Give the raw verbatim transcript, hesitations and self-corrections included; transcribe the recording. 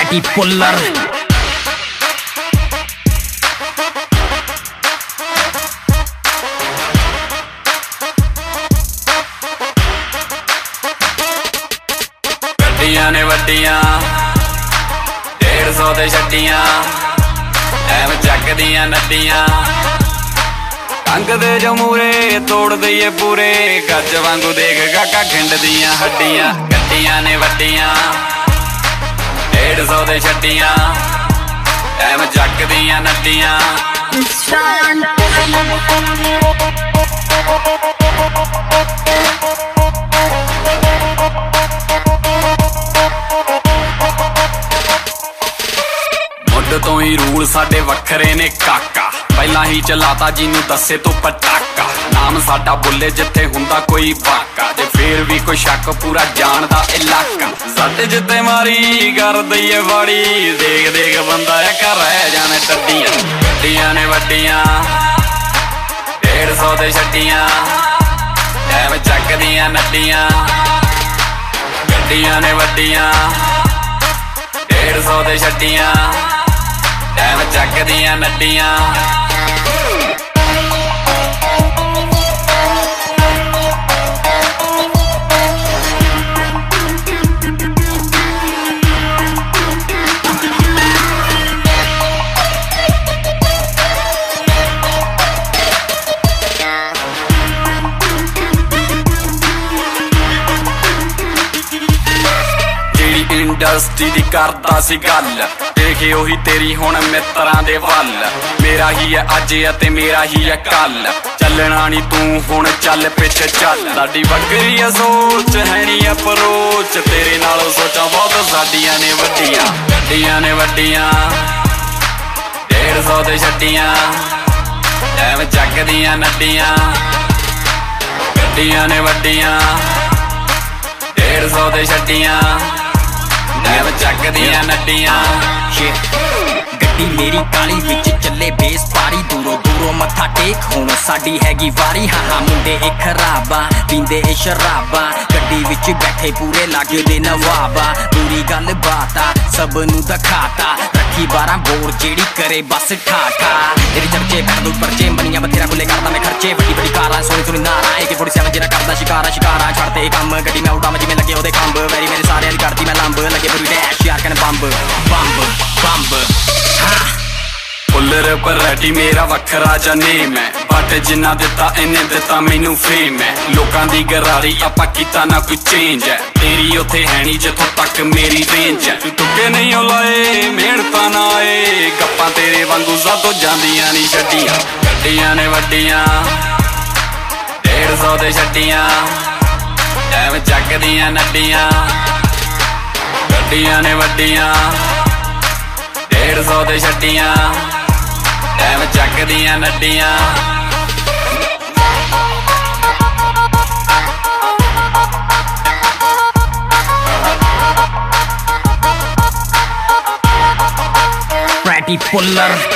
Pretty Puller गड्डियां ने वड्डियां डेढ़ सौ दे छड्डियां एवं चकदियां नड्डियां अंग दे जो मूरे तोड़ दईए पूरे गज वांगू देख गाका खिंड दियां हड्डियां। गड्डियां ने वड्डियां डेढ़ सौ दे छड्डियां एवं चकदियां नड्डियां तो ही रूल साडे वखरे ने काका पहला ही चलाता जिन्नू दसे तो पटाका नाम साडा बुले जिथे हुंदा कोई वाका जे फिर भी कोई शक पूरा जानदा इलाका साडे जिते मारी कर दईए वाड़ी देख देख बंदा कर रह जाने टड्डियां। गड्डियां ने वड्डियां डेढ़ सौ दे छड्डियां एवं चकदियां नड्डियां। गड्डियां ने वड्डियां डेढ़ सौ दे छड्डियां एवं चकदियां नड्डियां इंडस्ट्री दी करदा सी गल देखे ओही तेरी हुण मित्रां दे वल मेरा ही है अज ते मेरा ही है कल चलना नी तू हुण चल पिछे चल साडी वक्री है सोच है नी अप्रोच तेरे नालों सोचा बहुत साडियां ने वड्डियां। गड्डियां ने वड्डियां डेढ़ सौ दे छड्डियां एवं चकदियां नड्डियां। गड्डियां ने वड्डियां डेढ़ सौ दे छड्डियां एवं चकदियां नड्डियां। गड्डी मेरी काली विच चले बेस पारी दूरों दूरों मत्था टेक हुण साडी हैगी वारी हाँ हाँ मुंडे ए खराबा पींदे ए शराबा गड्डी विच बैठे पूरे लागे दे नवाबा पूरी गल बाता सब नू दिखाता रखी बारह बोर जेड़ी करे बस ठाठा तेरी चर्चे पैर दूर परचे मनिया बथेरा खुले करदा मैं खर्चे बड़ी बड़ी कारां सोनी सोनी नारा ए के फोर्टी सेवन जेरा करदा शिकारा शिकारा छड़ते काम गड्डी मैं उड़ा जिवें लगे ओदे खंभ वेरी मेरे सारे दी करदी मैं लंब लगे पूरी डैश यार कने बंब बंब बंब हाँ पुलर पराठी मेरा वखरा जा नेम है बट जिन्ना दिता इन्हें दिता मैनू फेम है लोकां दी गरारी आपां कीता ना कोई चेंज है तेरी उथे है नी जिथों तक मेरी रेंज है तू तुके नहीं लाए मेहनतां ना आए गप्पां तेरे वांगू सातों जांदियां नी छड्डियां। गड्डियां ने वड्डियां डेढ़ सौ दे छड्डियां एवं चकदियां नड्डियां। गड्डियां ने वड्डियां डेढ़ सौ दे छड्डियां एवं चकदियां नड्डियां। Pretty Puller